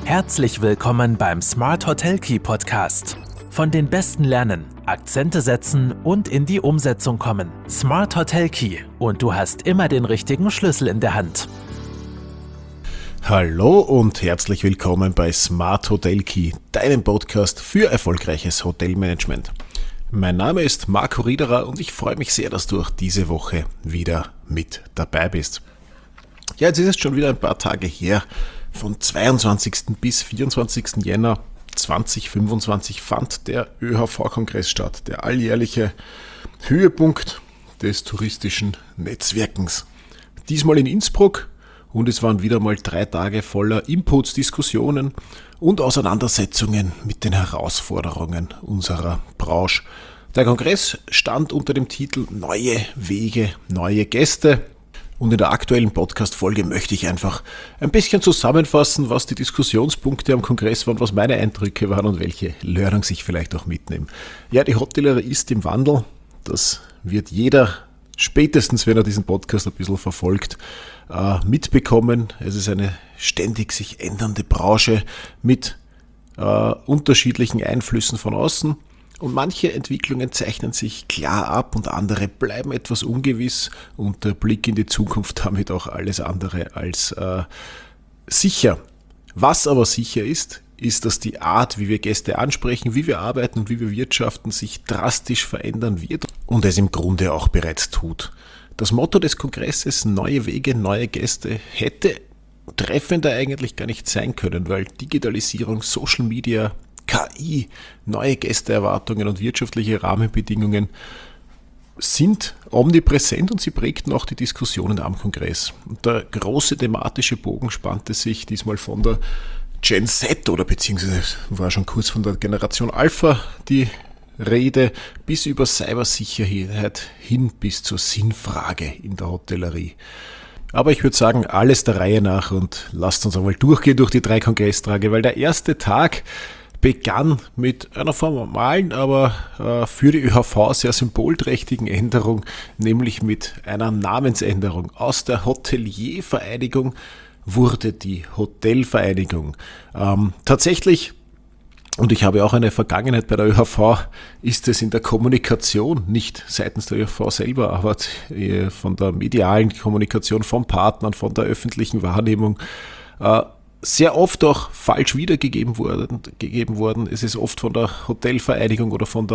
Herzlich willkommen beim Smart Hotel Key Podcast. Von den Besten lernen, Akzente setzen und in die Umsetzung kommen. Smart Hotel Key und du hast immer den richtigen Schlüssel in der Hand. Hallo und herzlich willkommen bei Smart Hotel Key, deinem Podcast für erfolgreiches Hotelmanagement. Mein Name ist Marco Riederer und ich freue mich sehr, dass du auch diese Woche wieder mit dabei bist. Ja, jetzt ist es schon wieder ein paar Tage her. Von 22. bis 24. Jänner 2025 fand der ÖHV-Kongress statt, der alljährliche Höhepunkt des touristischen Netzwerkens. Diesmal in Innsbruck und es waren wieder mal 3 Tage voller Inputs, Diskussionen und Auseinandersetzungen mit den Herausforderungen unserer Branche. Der Kongress stand unter dem Titel Neue Wege, neue Gäste. Und in der aktuellen Podcast-Folge möchte ich einfach ein bisschen zusammenfassen, was die Diskussionspunkte am Kongress waren, was meine Eindrücke waren und welche Learnings ich vielleicht auch mitnehme. Ja, die Hotellerie ist im Wandel. Das wird jeder, spätestens wenn er diesen Podcast ein bisschen verfolgt, mitbekommen. Es ist eine ständig sich ändernde Branche mit unterschiedlichen Einflüssen von außen. Und manche Entwicklungen zeichnen sich klar ab und andere bleiben etwas ungewiss und der Blick in die Zukunft damit auch alles andere als sicher. Was aber sicher ist, dass die Art, wie wir Gäste ansprechen, wie wir arbeiten und wie wir wirtschaften, sich drastisch verändern wird und es im Grunde auch bereits tut. Das Motto des Kongresses Neue Wege, neue Gäste hätte treffender eigentlich gar nicht sein können, weil Digitalisierung, Social Media, KI, neue Gästeerwartungen und wirtschaftliche Rahmenbedingungen sind omnipräsent und sie prägten auch die Diskussionen am Kongress. Und der große thematische Bogen spannte sich diesmal von der Gen Z oder beziehungsweise war schon kurz von der Generation Alpha die Rede bis über Cybersicherheit hin bis zur Sinnfrage in der Hotellerie. Aber ich würde sagen, alles der Reihe nach und lasst uns einmal durchgehen durch die 3 Kongresstage, weil der erste Tag begann mit einer formalen, aber für die ÖHV sehr symbolträchtigen Änderung, nämlich mit einer Namensänderung. Aus der Hoteliervereinigung wurde die Hotelvereinigung. Tatsächlich, und ich habe auch eine Vergangenheit bei der ÖHV, ist es in der Kommunikation, nicht seitens der ÖHV selber, aber von der medialen Kommunikation, von Partnern, von der öffentlichen Wahrnehmung, sehr oft auch falsch wiedergegeben worden. Es ist oft von der Hotelvereinigung oder vom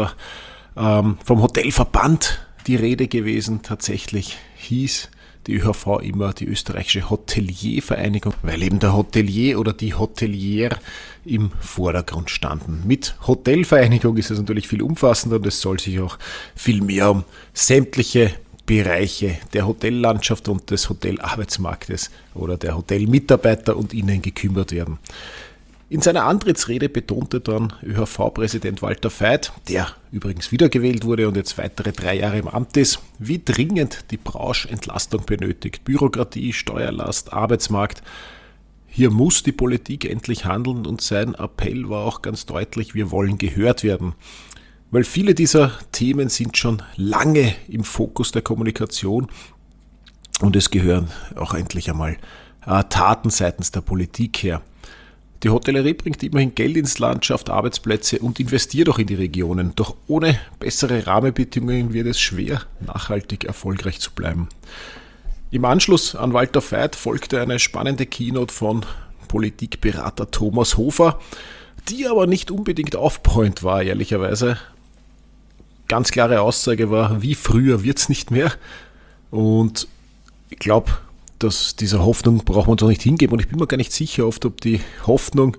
Hotelverband die Rede gewesen. Tatsächlich hieß die ÖHV immer die österreichische Hoteliervereinigung, weil eben der Hotelier oder die Hotelier im Vordergrund standen. Mit Hotelvereinigung ist es natürlich viel umfassender und es soll sich auch viel mehr um sämtliche Bereiche der Hotellandschaft und des Hotelarbeitsmarktes oder der Hotelmitarbeiter und ihnen gekümmert werden. In seiner Antrittsrede betonte dann ÖHV-Präsident Walter Veit, der übrigens wiedergewählt wurde und jetzt weitere 3 Jahre im Amt ist, wie dringend die Branche Entlastung benötigt. Bürokratie, Steuerlast, Arbeitsmarkt. Hier muss die Politik endlich handeln und sein Appell war auch ganz deutlich, wir wollen gehört werden. Weil viele dieser Themen sind schon lange im Fokus der Kommunikation und es gehören auch endlich einmal Taten seitens der Politik her. Die Hotellerie bringt immerhin Geld ins Land, schafft Arbeitsplätze und investiert auch in die Regionen. Doch ohne bessere Rahmenbedingungen wird es schwer, nachhaltig erfolgreich zu bleiben. Im Anschluss an Walter Veit folgte eine spannende Keynote von Politikberater Thomas Hofer, die aber nicht unbedingt aufbauend war, ehrlicherweise. Ganz klare Aussage war, wie früher wird's nicht mehr. Und ich glaube, dass dieser Hoffnung braucht man uns auch nicht hingeben. Und ich bin mir gar nicht sicher, ob die Hoffnung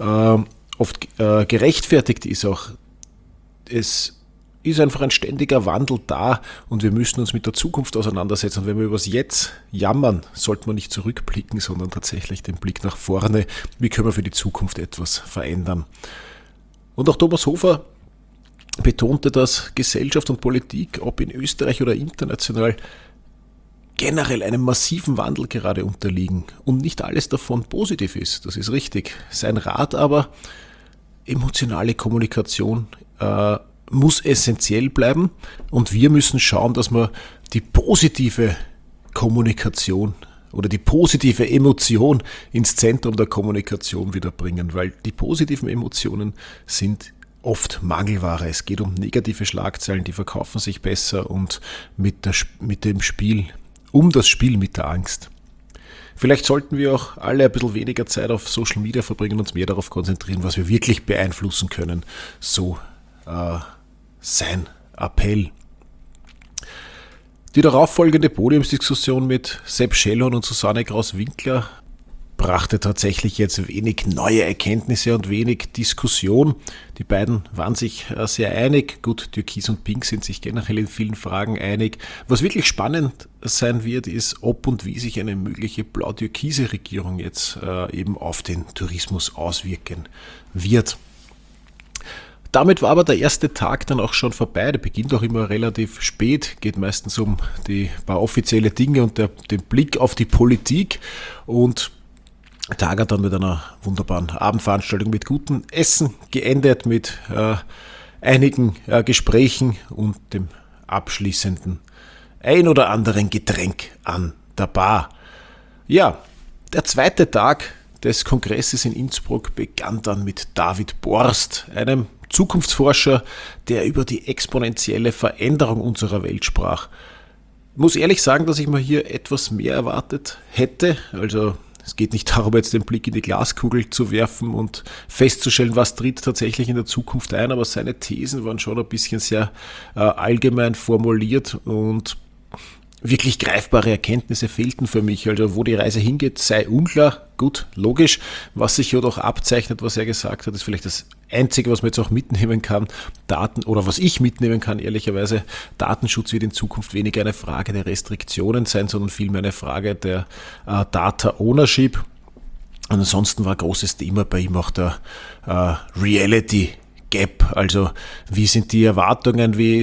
oft gerechtfertigt ist. Auch es ist einfach ein ständiger Wandel da und wir müssen uns mit der Zukunft auseinandersetzen. Und wenn wir über das Jetzt jammern, sollte man nicht zurückblicken, sondern tatsächlich den Blick nach vorne. Wie können wir für die Zukunft etwas verändern? Und auch Thomas Hofer betonte, dass Gesellschaft und Politik, ob in Österreich oder international, generell einem massiven Wandel gerade unterliegen und nicht alles davon positiv ist. Das ist richtig. Sein Rat aber, emotionale Kommunikation muss essentiell bleiben und wir müssen schauen, dass wir die positive Kommunikation oder die positive Emotion ins Zentrum der Kommunikation wieder bringen, weil die positiven Emotionen sind oft Mangelware. Es geht um negative Schlagzeilen, die verkaufen sich besser und mit dem Spiel, um das Spiel mit der Angst. Vielleicht sollten wir auch alle ein bisschen weniger Zeit auf Social Media verbringen und uns mehr darauf konzentrieren, was wir wirklich beeinflussen können. So sein Appell. Die darauffolgende Podiumsdiskussion mit Sepp Schellhorn und Susanne Kraus-Winkler brachte tatsächlich jetzt wenig neue Erkenntnisse und wenig Diskussion. Die beiden waren sich sehr einig. Gut, Türkis und Pink sind sich generell in vielen Fragen einig. Was wirklich spannend sein wird, ist, ob und wie sich eine mögliche blau-türkise Regierung jetzt eben auf den Tourismus auswirken wird. Damit war aber der erste Tag dann auch schon vorbei. Der beginnt auch immer relativ spät, geht meistens um die paar offizielle Dinge und den Blick auf die Politik. Und der Tag hat dann mit einer wunderbaren Abendveranstaltung mit gutem Essen geendet, mit einigen Gesprächen und dem abschließenden ein oder anderen Getränk an der Bar. Ja, der zweite Tag des Kongresses in Innsbruck begann dann mit David Borst, einem Zukunftsforscher, der über die exponentielle Veränderung unserer Welt sprach. Ich muss ehrlich sagen, dass ich mir hier etwas mehr erwartet hätte. Also es geht nicht darum, jetzt den Blick in die Glaskugel zu werfen und festzustellen, was tritt tatsächlich in der Zukunft ein, aber seine Thesen waren schon ein bisschen sehr allgemein formuliert und wirklich greifbare Erkenntnisse fehlten für mich. Also wo die Reise hingeht, sei unklar. Gut, logisch. Was sich hier doch abzeichnet, was er gesagt hat, ist vielleicht das Einzige, was man jetzt auch mitnehmen kann. Was ich mitnehmen kann, ehrlicherweise, Datenschutz wird in Zukunft weniger eine Frage der Restriktionen sein, sondern vielmehr eine Frage der Data Ownership. Und ansonsten war ein großes Thema bei ihm auch der Reality Gap. Also wie sind die Erwartungen, wie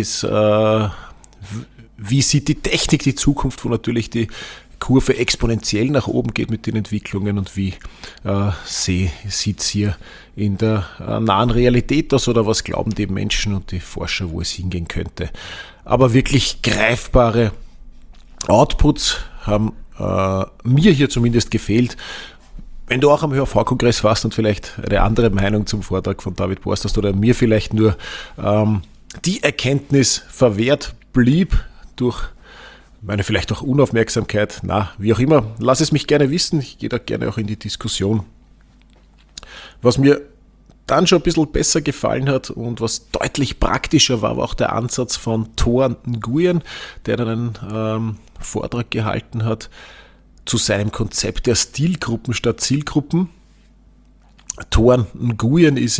sieht die Technik die Zukunft, wo natürlich die Kurve exponentiell nach oben geht mit den Entwicklungen und wie sieht es hier in der nahen Realität aus oder was glauben die Menschen und die Forscher, wo es hingehen könnte. Aber wirklich greifbare Outputs haben mir hier zumindest gefehlt. Wenn du auch am HÖV-Kongress warst und vielleicht eine andere Meinung zum Vortrag von David Borst hast oder mir vielleicht nur die Erkenntnis verwehrt blieb, durch meine vielleicht auch Unaufmerksamkeit, wie auch immer, lass es mich gerne wissen, ich gehe da gerne auch in die Diskussion. Was mir dann schon ein bisschen besser gefallen hat und was deutlich praktischer war, war auch der Ansatz von Thor Nguyen, der dann einen Vortrag gehalten hat zu seinem Konzept der Stilgruppen statt Zielgruppen. Thor Nguyen ist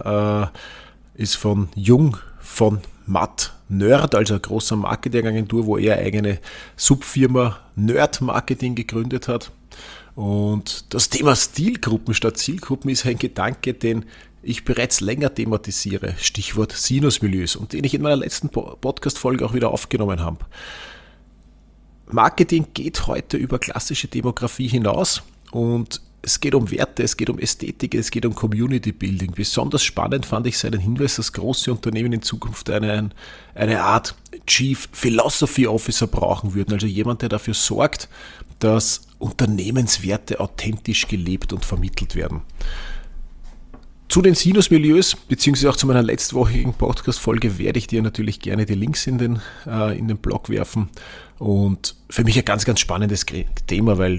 von Jung von Matt Nerd, also eine große Marketingagentur, wo er eigene Subfirma Nerd Marketing gegründet hat. Und das Thema Stilgruppen statt Zielgruppen ist ein Gedanke, den ich bereits länger thematisiere, Stichwort Sinusmilieus, und den ich in meiner letzten Podcast-Folge auch wieder aufgenommen habe. Marketing geht heute über klassische Demografie hinaus und es geht um Werte, es geht um Ästhetik, es geht um Community Building. Besonders spannend fand ich seinen Hinweis, dass große Unternehmen in Zukunft eine Art Chief Philosophy Officer brauchen würden. Also jemand, der dafür sorgt, dass Unternehmenswerte authentisch gelebt und vermittelt werden. Zu den Sinusmilieus, beziehungsweise auch zu meiner letztwöchigen Podcast-Folge, werde ich dir natürlich gerne die Links in den Blog werfen. Und für mich ein ganz, ganz spannendes Thema, weil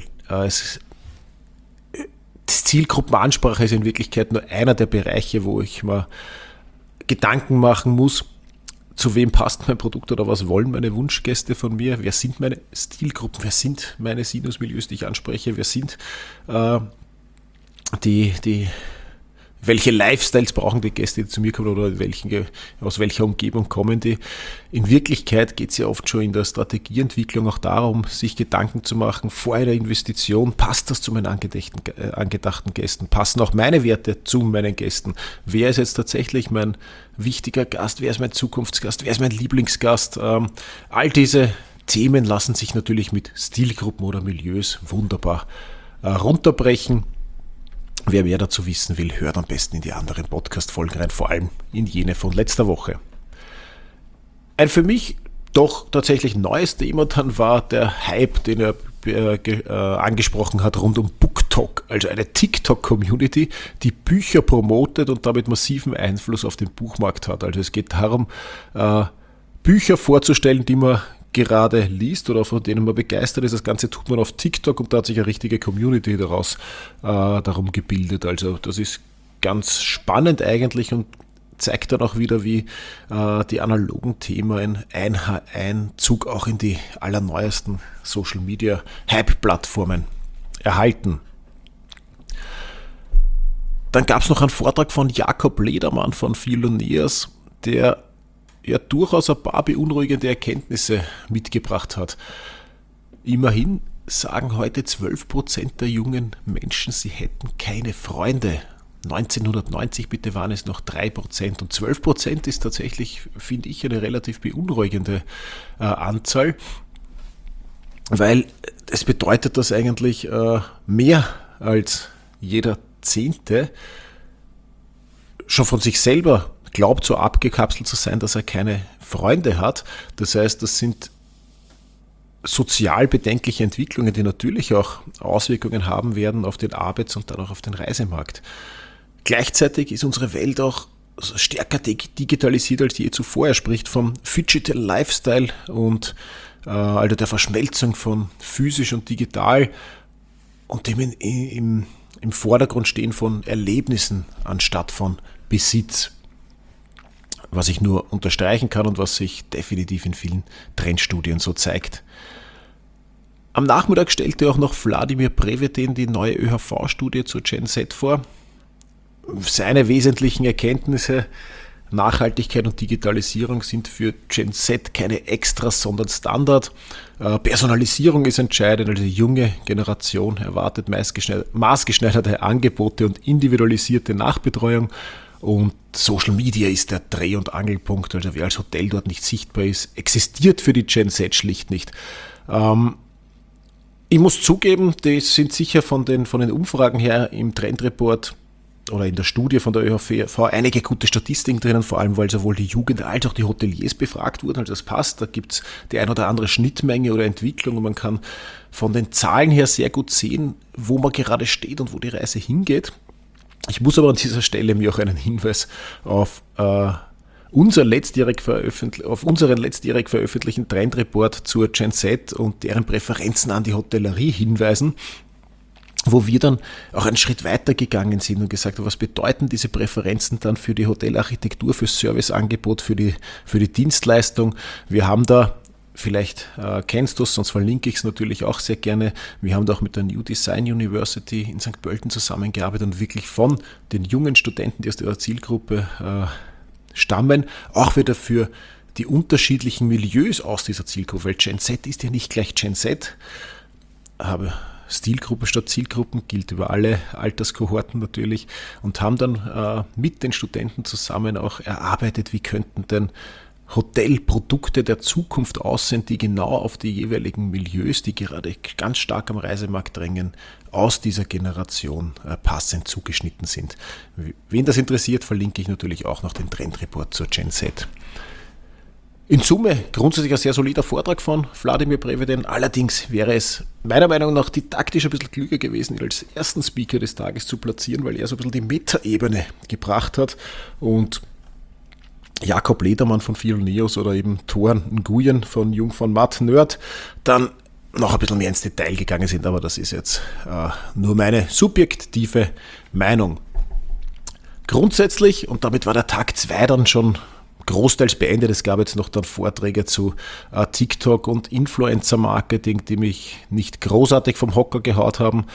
Zielgruppenansprache ist in Wirklichkeit nur einer der Bereiche, wo ich mir Gedanken machen muss, zu wem passt mein Produkt oder was wollen meine Wunschgäste von mir, wer sind meine Stilgruppen, wer sind meine Sinusmilieus, die ich anspreche, wer sind welche Lifestyles brauchen die Gäste, die zu mir kommen oder aus welcher Umgebung kommen die. In Wirklichkeit geht es ja oft schon in der Strategieentwicklung auch darum, sich Gedanken zu machen, vor einer Investition, passt das zu meinen angedachten Gästen, passen auch meine Werte zu meinen Gästen, wer ist jetzt tatsächlich mein wichtiger Gast, wer ist mein Zukunftsgast, wer ist mein Lieblingsgast, all diese Themen lassen sich natürlich mit Stilgruppen oder Milieus wunderbar runterbrechen. Wer mehr dazu wissen will, hört am besten in die anderen Podcast-Folgen rein, vor allem in jene von letzter Woche. Ein für mich doch tatsächlich neues Thema dann war der Hype, den ja angesprochen hat rund um BookTok, also eine TikTok-Community, die Bücher promotet und damit massiven Einfluss auf den Buchmarkt hat. Also es geht darum, Bücher vorzustellen, die man gerade liest oder von denen man begeistert ist. Das Ganze tut man auf TikTok und da hat sich eine richtige Community daraus darum gebildet. Also das ist ganz spannend eigentlich und zeigt dann auch wieder, wie die analogen Themen Einzug auch in die allerneuesten Social Media Hype-Plattformen erhalten. Dann gab es noch einen Vortrag von Jakob Ledermann von Philoneos, der ja durchaus ein paar beunruhigende Erkenntnisse mitgebracht hat. Immerhin sagen heute 12% der jungen Menschen, sie hätten keine Freunde. 1990 bitte waren es noch 3% und 12% ist tatsächlich, finde ich, eine relativ beunruhigende Anzahl, weil es bedeutet, dass eigentlich mehr als jeder Zehnte schon von sich selber glaubt, so abgekapselt zu sein, dass er keine Freunde hat. Das heißt, das sind sozial bedenkliche Entwicklungen, die natürlich auch Auswirkungen haben werden auf den Arbeits- und dann auch auf den Reisemarkt. Gleichzeitig ist unsere Welt auch stärker digitalisiert als je zuvor. Er spricht vom Phygital Lifestyle und also der Verschmelzung von physisch und digital und dem im Vordergrund stehen von Erlebnissen anstatt von Besitz. Was ich nur unterstreichen kann und was sich definitiv in vielen Trendstudien so zeigt. Am Nachmittag stellte auch noch Wladimir Prevedin die neue ÖHV-Studie zur Gen Z vor. Seine wesentlichen Erkenntnisse, Nachhaltigkeit und Digitalisierung sind für Gen Z keine Extras, sondern Standard. Personalisierung ist entscheidend, also die junge Generation erwartet maßgeschneiderte Angebote und individualisierte Nachbetreuung. Und Social Media ist der Dreh- und Angelpunkt, also wer als Hotel dort nicht sichtbar ist, existiert für die Gen Z schlicht nicht. Ich muss zugeben, die sind sicher von den Umfragen her im Trendreport oder in der Studie von der ÖHV einige gute Statistiken drinnen, vor allem weil sowohl die Jugend als auch die Hoteliers befragt wurden, also das passt, da gibt es die ein oder andere Schnittmenge oder Entwicklung und man kann von den Zahlen her sehr gut sehen, wo man gerade steht und wo die Reise hingeht. Ich muss aber an dieser Stelle mir auch einen Hinweis auf unseren letztjährig veröffentlichten Trendreport zur Gen Z und deren Präferenzen an die Hotellerie hinweisen, wo wir dann auch einen Schritt weiter gegangen sind und gesagt haben, was bedeuten diese Präferenzen dann für die Hotelarchitektur, fürs Serviceangebot, für die Dienstleistung. Wir haben da, vielleicht kennst du es, sonst verlinke ich es natürlich auch sehr gerne, wir haben da auch mit der New Design University in St. Pölten zusammengearbeitet und wirklich von den jungen Studenten, die aus der Zielgruppe stammen, auch wieder für die unterschiedlichen Milieus aus dieser Zielgruppe, weil Gen Z ist ja nicht gleich Gen Z, aber Stilgruppen statt Zielgruppen gilt über alle Alterskohorten natürlich und haben dann mit den Studenten zusammen auch erarbeitet, wie könnten denn Hotelprodukte der Zukunft aussehen, die genau auf die jeweiligen Milieus, die gerade ganz stark am Reisemarkt drängen, aus dieser Generation passend zugeschnitten sind. Wen das interessiert, verlinke ich natürlich auch noch den Trendreport zur Gen Z. In Summe grundsätzlich ein sehr solider Vortrag von Wladimir Prevedin. Allerdings wäre es meiner Meinung nach didaktisch ein bisschen klüger gewesen, ihn als ersten Speaker des Tages zu platzieren, weil er so ein bisschen die Metaebene gebracht hat und Jakob Ledermann von Philoneos oder eben Thor Nguyen von Jung von Matt Nerd dann noch ein bisschen mehr ins Detail gegangen sind, aber das ist jetzt nur meine subjektive Meinung. Grundsätzlich, und damit war der Tag 2 dann schon großteils beendet. Es gab jetzt noch dann Vorträge zu TikTok und Influencer-Marketing, die mich nicht großartig vom Hocker gehaut haben.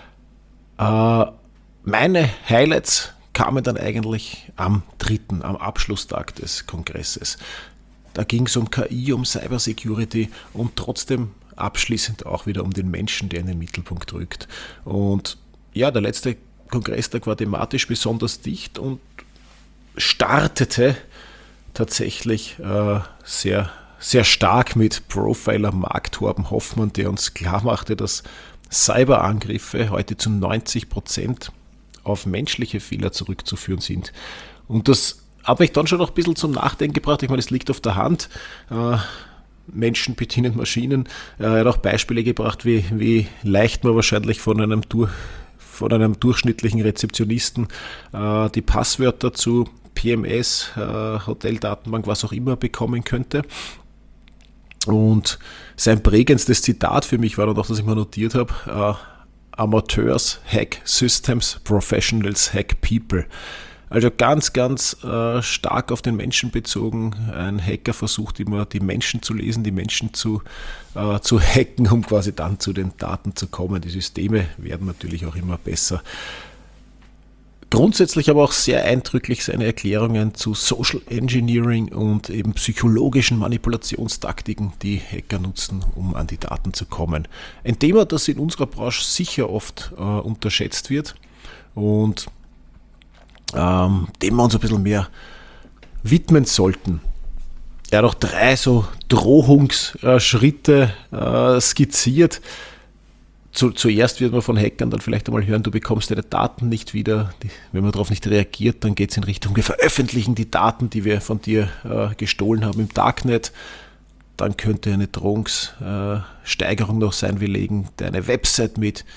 Meine Highlights kamen dann eigentlich am Abschlusstag des Kongresses. Da ging es um KI, um Cybersecurity und trotzdem abschließend auch wieder um den Menschen, der in den Mittelpunkt rückt. Und ja, der letzte Kongresstag war thematisch besonders dicht und startete tatsächlich sehr, sehr stark mit Profiler Mark Torben Hoffmann, der uns klar machte, dass Cyberangriffe heute zu 90% auf menschliche Fehler zurückzuführen sind. Und das hat mich dann schon noch ein bisschen zum Nachdenken gebracht. Ich meine, es liegt auf der Hand. Menschen bedienen Maschinen. Er hat auch Beispiele gebracht, wie leicht man wahrscheinlich von einem durchschnittlichen Rezeptionisten die Passwörter zu PMS, Hoteldatenbank, was auch immer bekommen könnte. Und sein prägendstes Zitat für mich war dann auch, dass ich mal notiert habe, Amateurs hack systems, Professionals hack people. Also ganz, ganz stark auf den Menschen bezogen. Ein Hacker versucht immer, die Menschen zu lesen, die Menschen zu hacken, um quasi dann zu den Daten zu kommen. Die Systeme werden natürlich auch immer besser. Grundsätzlich aber auch sehr eindrücklich seine Erklärungen zu Social Engineering und eben psychologischen Manipulationstaktiken, die Hacker nutzen, um an die Daten zu kommen. Ein Thema, das in unserer Branche sicher oft unterschätzt wird und dem wir uns ein bisschen mehr widmen sollten. Er hat auch 3 so Drohungsschritte skizziert. Zuerst wird man von Hackern dann vielleicht einmal hören, du bekommst deine Daten nicht wieder. Wenn man darauf nicht reagiert, dann geht es in Richtung, wir veröffentlichen die Daten, die wir von dir gestohlen haben im Darknet. Dann könnte eine Drohungssteigerung noch sein, wir legen deine Website mit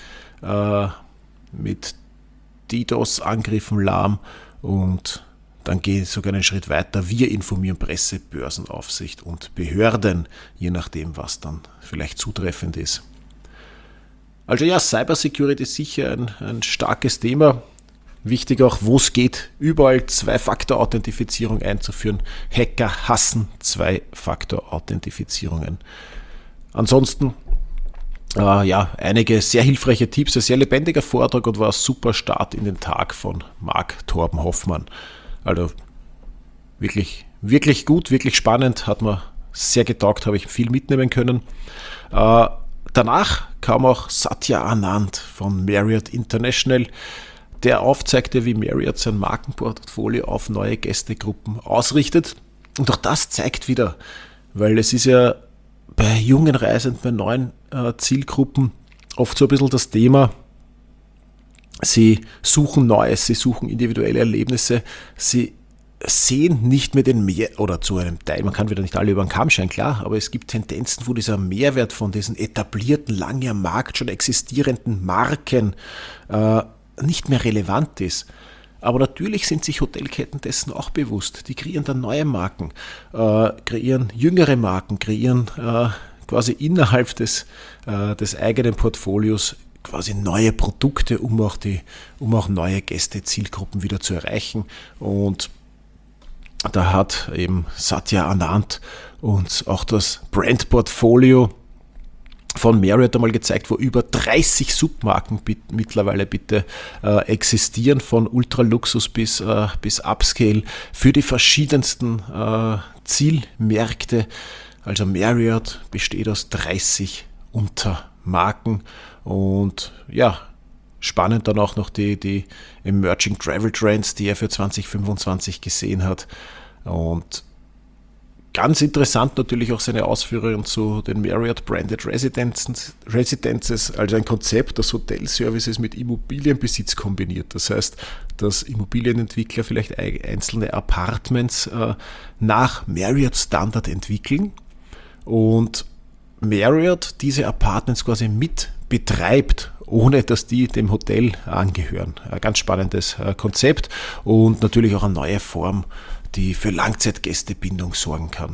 DDoS-Angriffen lahm und dann geht es sogar einen Schritt weiter. Wir informieren Presse, Börsenaufsicht und Behörden, je nachdem, was dann vielleicht zutreffend ist. Also ja, Cybersecurity ist sicher ein starkes Thema. Wichtig auch, wo es geht, überall 2-Faktor-Authentifizierung einzuführen. Hacker hassen 2-Faktor-Authentifizierungen. Ansonsten, einige sehr hilfreiche Tipps, ein sehr lebendiger Vortrag und war ein super Start in den Tag von Marc Torben Hoffmann. Also wirklich, wirklich gut, wirklich spannend, hat mir sehr getaugt, habe ich viel mitnehmen können. Danach kam auch Satya Anand von Marriott International, der aufzeigte, wie Marriott sein Markenportfolio auf neue Gästegruppen ausrichtet. Und auch das zeigt wieder, weil es ist ja bei jungen Reisenden, bei neuen Zielgruppen oft so ein bisschen das Thema, sie suchen Neues, sie suchen individuelle Erlebnisse, sie sehen nicht mehr den Mehr, oder zu einem Teil, man kann wieder nicht alle über den Kamm scheren, klar, aber es gibt Tendenzen, wo dieser Mehrwert von diesen etablierten, lange am Markt schon existierenden Marken nicht mehr relevant ist. Aber natürlich sind sich Hotelketten dessen auch bewusst. Die kreieren dann neue Marken, kreieren jüngere Marken, kreieren quasi innerhalb des eigenen Portfolios quasi neue Produkte, um auch neue Gäste-Zielgruppen wieder zu erreichen. Und da hat eben Satya Anand uns auch das Brand-Portfolio von Marriott einmal gezeigt, wo über 30 Submarken mittlerweile existieren, von Ultraluxus bis Upscale für die verschiedensten Zielmärkte. Also Marriott besteht aus 30 Untermarken und ja, spannend dann auch noch die Emerging Travel Trends, die er für 2025 gesehen hat. Und ganz interessant natürlich auch seine Ausführungen zu den Marriott Branded Residences, also ein Konzept, das Hotelservices mit Immobilienbesitz kombiniert. Das heißt, dass Immobilienentwickler vielleicht einzelne Apartments nach Marriott-Standard entwickeln und Marriott diese Apartments quasi mit betreibt, ohne dass die dem Hotel angehören. Ein ganz spannendes Konzept und natürlich auch eine neue Form, die für Langzeitgästebindung sorgen kann.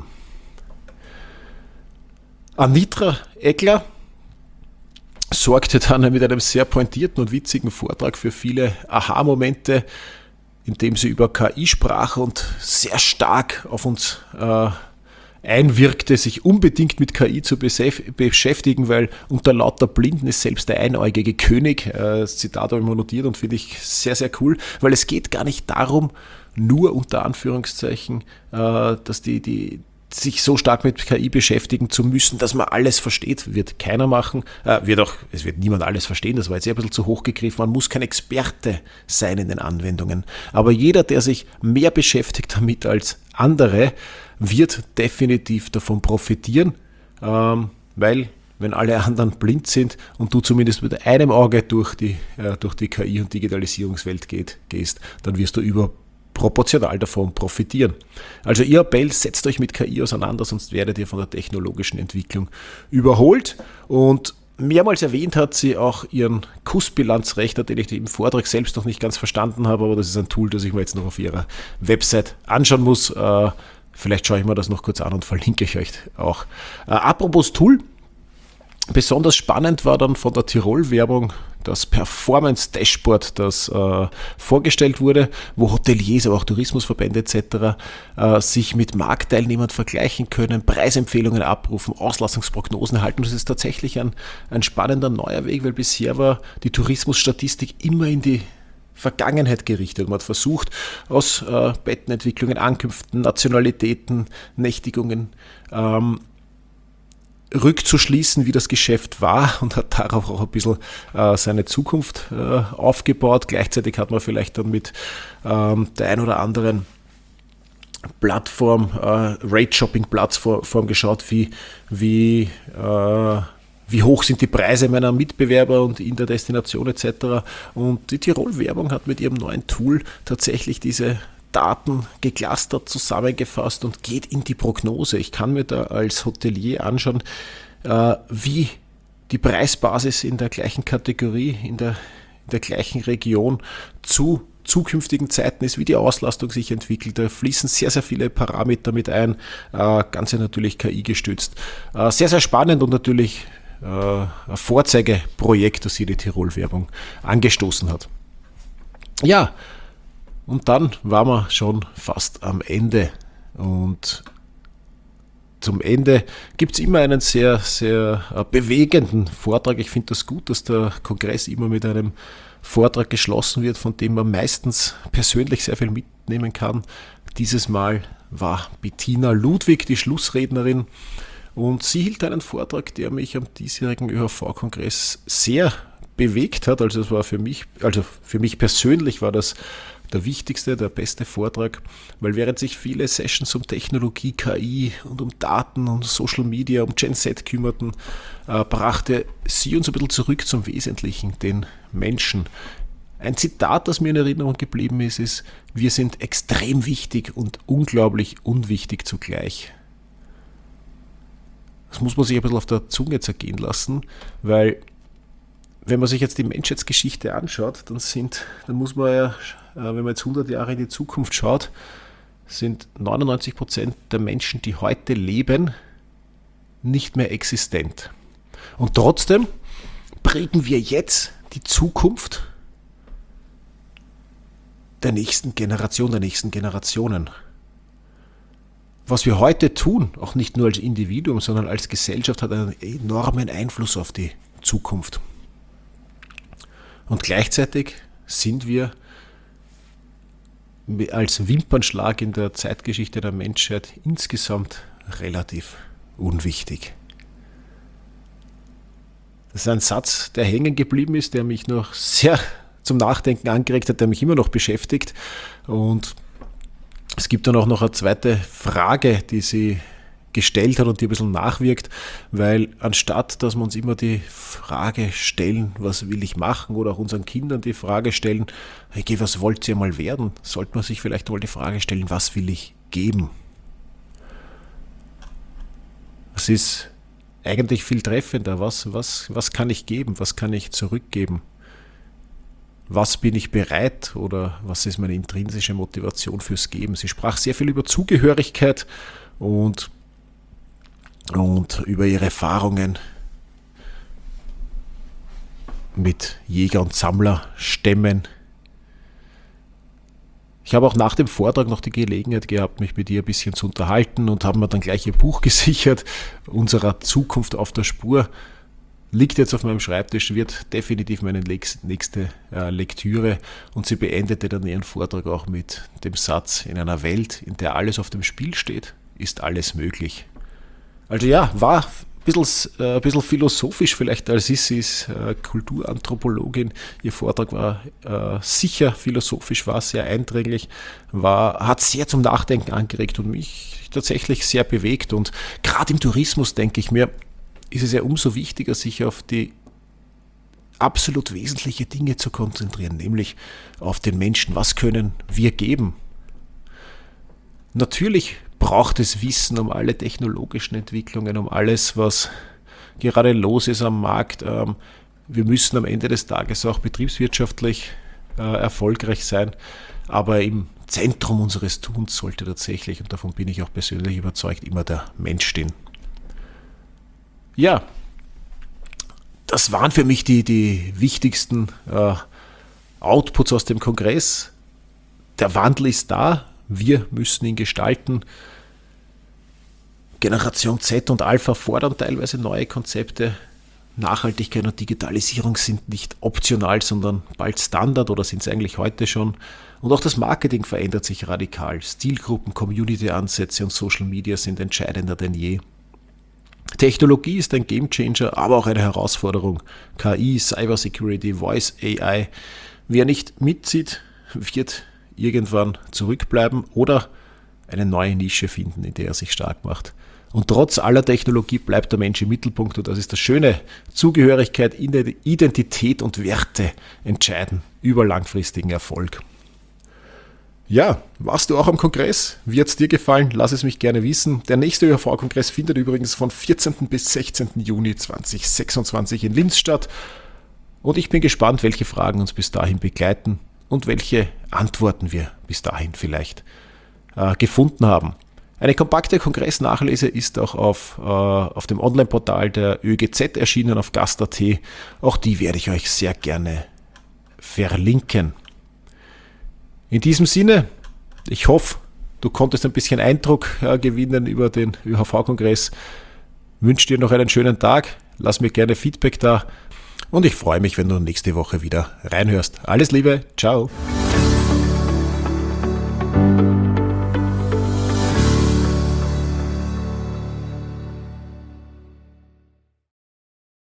Anitra Eckler sorgte dann mit einem sehr pointierten und witzigen Vortrag für viele Aha-Momente, indem sie über KI sprach und sehr stark auf uns einwirkte, sich unbedingt mit KI zu beschäftigen, weil unter lauter Blinden ist selbst der einäugige König. Das Zitat habe ich mal notiert und finde ich sehr, sehr cool, weil es geht gar nicht darum, nur unter Anführungszeichen, dass die sich so stark mit KI beschäftigen zu müssen, dass man alles versteht, wird keiner machen. Es wird niemand alles verstehen, das war jetzt ein bisschen zu hoch gegriffen. Man muss kein Experte sein in den Anwendungen. Aber jeder, der sich mehr beschäftigt damit als andere, wird definitiv davon profitieren, weil wenn alle anderen blind sind und du zumindest mit einem Auge durch die KI- und Digitalisierungswelt gehst, dann wirst du über proportional davon profitieren. Also ihr Appell, setzt euch mit KI auseinander, sonst werdet ihr von der technologischen Entwicklung überholt. Und mehrmals erwähnt hat sie auch ihren Kussbilanzrechner, den ich im Vortrag selbst noch nicht ganz verstanden habe, aber das ist ein Tool, das ich mir jetzt noch auf ihrer Website anschauen muss. Vielleicht schaue ich mir das noch kurz an und verlinke ich euch auch. Apropos Tool, besonders spannend war dann von der Tirol-Werbung das Performance-Dashboard, das vorgestellt wurde, wo Hoteliers, aber auch Tourismusverbände etc. Sich mit Marktteilnehmern vergleichen können, Preisempfehlungen abrufen, Auslassungsprognosen erhalten. Das ist tatsächlich ein spannender neuer Weg, weil bisher war die Tourismusstatistik immer in die Vergangenheit gerichtet. Man hat versucht, aus Bettenentwicklungen, Ankünften, Nationalitäten, Nächtigungen rückzuschließen, wie das Geschäft war, und hat darauf auch ein bisschen seine Zukunft aufgebaut. Gleichzeitig hat man vielleicht dann mit der ein oder anderen Plattform, Rate-Shopping-Plattform geschaut, wie hoch sind die Preise meiner Mitbewerber und in der Destination etc. Und die Tirol-Werbung hat mit ihrem neuen Tool tatsächlich diese Daten geclustert zusammengefasst und geht in die Prognose. Ich kann mir da als Hotelier anschauen, wie die Preisbasis in der gleichen Kategorie, in der gleichen Region zu zukünftigen Zeiten ist, wie die Auslastung sich entwickelt. Da fließen sehr, sehr viele Parameter mit ein, Ganze natürlich KI gestützt. Sehr, sehr spannend und natürlich ein Vorzeigeprojekt, das hier die Tirol-Werbung angestoßen hat. Ja, und dann waren wir schon fast am Ende. Und zum Ende gibt es immer einen sehr, sehr bewegenden Vortrag. Ich finde das gut, dass der Kongress immer mit einem Vortrag geschlossen wird, von dem man meistens persönlich sehr viel mitnehmen kann. Dieses Mal war Bettina Ludwig die Schlussrednerin. Und sie hielt einen Vortrag, der mich am diesjährigen ÖHV-Kongress sehr bewegt hat. Also für mich persönlich war das der wichtigste, der beste Vortrag, weil während sich viele Sessions um Technologie, KI und um Daten und Social Media, um Gen Z kümmerten, brachte sie uns ein bisschen zurück zum Wesentlichen, den Menschen. Ein Zitat, das mir in Erinnerung geblieben ist, wir sind extrem wichtig und unglaublich unwichtig zugleich. Das muss man sich ein bisschen auf der Zunge zergehen lassen, weil wenn man sich jetzt die Menschheitsgeschichte anschaut, dann muss man ja, wenn man jetzt 100 Jahre in die Zukunft schaut, sind 99% der Menschen, die heute leben, nicht mehr existent. Und trotzdem prägen wir jetzt die Zukunft der nächsten Generation, der nächsten Generationen. Was wir heute tun, auch nicht nur als Individuum, sondern als Gesellschaft, hat einen enormen Einfluss auf die Zukunft. Und gleichzeitig sind wir als Wimpernschlag in der Zeitgeschichte der Menschheit insgesamt relativ unwichtig. Das ist ein Satz, der hängen geblieben ist, der mich noch sehr zum Nachdenken angeregt hat, der mich immer noch beschäftigt. Und es gibt dann auch noch eine zweite Frage, die sie gestellt hat und die ein bisschen nachwirkt, weil anstatt, dass wir uns immer die Frage stellen, was will ich machen, oder auch unseren Kindern die Frage stellen, hey, was wollt ihr mal werden, sollte man sich vielleicht mal die Frage stellen, was will ich geben? Es ist eigentlich viel treffender, was kann ich geben, was kann ich zurückgeben? Was bin ich bereit oder was ist meine intrinsische Motivation fürs Geben? Sie sprach sehr viel über Zugehörigkeit und über ihre Erfahrungen mit Jäger- und Sammlerstämmen. Ich habe auch nach dem Vortrag noch die Gelegenheit gehabt, mich mit ihr ein bisschen zu unterhalten und haben mir dann gleich ihr Buch gesichert, Unserer Zukunft auf der Spur. Liegt jetzt auf meinem Schreibtisch, wird definitiv meine nächste Lektüre, und sie beendete dann ihren Vortrag auch mit dem Satz: In einer Welt, in der alles auf dem Spiel steht, ist alles möglich. Also ja, war ein bisschen philosophisch vielleicht, als sie ist Kulturanthropologin. Ihr Vortrag war sicher philosophisch, war sehr eindringlich, hat sehr zum Nachdenken angeregt und mich tatsächlich sehr bewegt. Und gerade im Tourismus, denke ich mir, ist es ja umso wichtiger, sich auf die absolut wesentlichen Dinge zu konzentrieren, nämlich auf den Menschen. Was können wir geben? Natürlich braucht es Wissen um alle technologischen Entwicklungen, um alles, was gerade los ist am Markt. Wir müssen am Ende des Tages auch betriebswirtschaftlich erfolgreich sein, aber im Zentrum unseres Tuns sollte tatsächlich, und davon bin ich auch persönlich überzeugt, immer der Mensch stehen. Ja, das waren für mich die wichtigsten Outputs aus dem Kongress. Der Wandel ist da, wir müssen ihn gestalten. Generation Z und Alpha fordern teilweise neue Konzepte. Nachhaltigkeit und Digitalisierung sind nicht optional, sondern bald Standard oder sind es eigentlich heute schon. Und auch das Marketing verändert sich radikal. Stilgruppen, Community-Ansätze und Social Media sind entscheidender denn je. Technologie ist ein Gamechanger, aber auch eine Herausforderung. KI, Cybersecurity, Voice AI. Wer nicht mitzieht, wird irgendwann zurückbleiben oder eine neue Nische finden, in der er sich stark macht. Und trotz aller Technologie bleibt der Mensch im Mittelpunkt und das ist das Schöne. Zugehörigkeit, Identität und Werte entscheiden über langfristigen Erfolg. Ja, warst du auch am Kongress? Wie hat es dir gefallen? Lass es mich gerne wissen. Der nächste ÖHV-Kongress findet übrigens von 14. bis 16. Juni 2026 in Linz statt. Und ich bin gespannt, welche Fragen uns bis dahin begleiten und welche Antworten wir bis dahin vielleicht gefunden haben. Eine kompakte Kongressnachlese ist auch auf dem Online-Portal der ÖGZ erschienen, auf gast.at. Auch die werde ich euch sehr gerne verlinken. In diesem Sinne, ich hoffe, du konntest ein bisschen Eindruck gewinnen über den ÖHV-Kongress. Wünsche dir noch einen schönen Tag, lass mir gerne Feedback da und ich freue mich, wenn du nächste Woche wieder reinhörst. Alles Liebe, ciao!